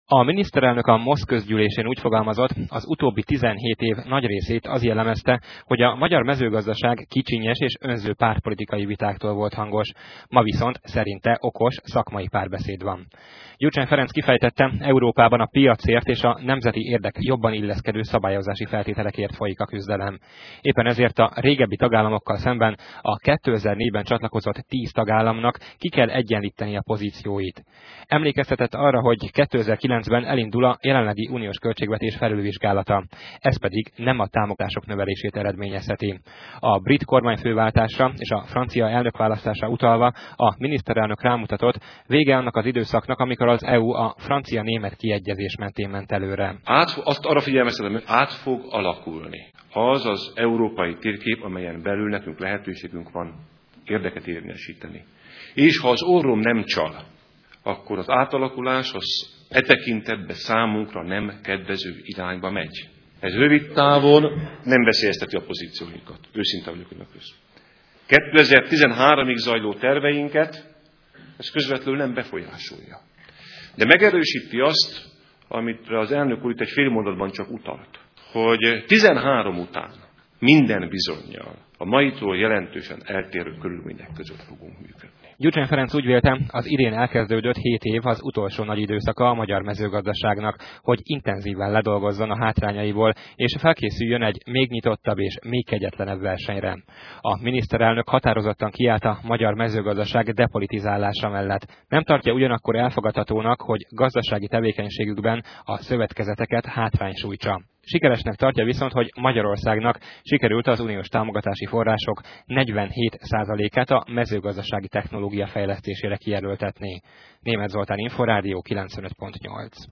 A miniszterelnök a MOSZ közgyűlésén úgy fogalmazott, az utóbbi 17 év nagy részét az jellemezte, hogy a magyar mezőgazdaság kicsinyes és önző pártpolitikai vitáktól volt hangos. Ma viszont szerinte okos szakmai párbeszéd van. Gyurcsány Ferenc kifejtette, Európában a piacért és a nemzeti érdek jobban illeszkedő szabályozási feltételekért folyik a küzdelem. Éppen ezért a régebbi tagállamokkal szemben a 2004-ben csatlakozott 10 tagállamnak ki kell egyenlíteni a pozícióit. Emlékeztetett arra, hogy 2009-ben elindul a jelenlegi uniós költségvetés felülvizsgálata. Ez pedig nem a támogatások növelését eredményezheti. A brit kormányfőváltásra és a francia elnökválasztásra utalva a miniszterelnök rámutatott, vége annak az időszaknak, amikor az EU a francia-német kiegyezés mentén ment előre. Azt arra figyelmeztetem, hogy át fog alakulni. Az az európai térkép, amelyen belül nekünk lehetőségünk van érdeket érvényesíteni. És ha az orrom nem csal, akkor az átalakulás az tekintetben számunkra nem kedvező irányba megy. Ez rövid távon nem veszélyezteti a pozícióinkat. Őszinte vagyok önökhöz. 2013-ig zajló terveinket ez közvetlenül nem befolyásolja. De megerősíti azt, amit az elnök úr itt egy fél mondatban csak utalt, hogy 13 után minden bizonnyal a maitól jelentősen eltérő körülmények között fogunk működni. Gyurcsány Ferenc úgy vélte, az idén elkezdődött 7 év az utolsó nagy időszaka a magyar mezőgazdaságnak, hogy intenzíven ledolgozzon a hátrányaiból, és felkészüljön egy még nyitottabb és még kegyetlenebb versenyre. A miniszterelnök határozottan kiállt a magyar mezőgazdaság depolitizálása mellett. Nem tartja ugyanakkor elfogadhatónak, hogy gazdasági tevékenységükben a szövetkezeteket hátrány sújtsa. Sikeresnek tartja viszont, hogy Magyarországnak sikerült az uniós támogatási források 47%-át a mezőgazdasági technológia fejlesztésére kijelöltetni. Németh Zoltán, Inforádió 95.8.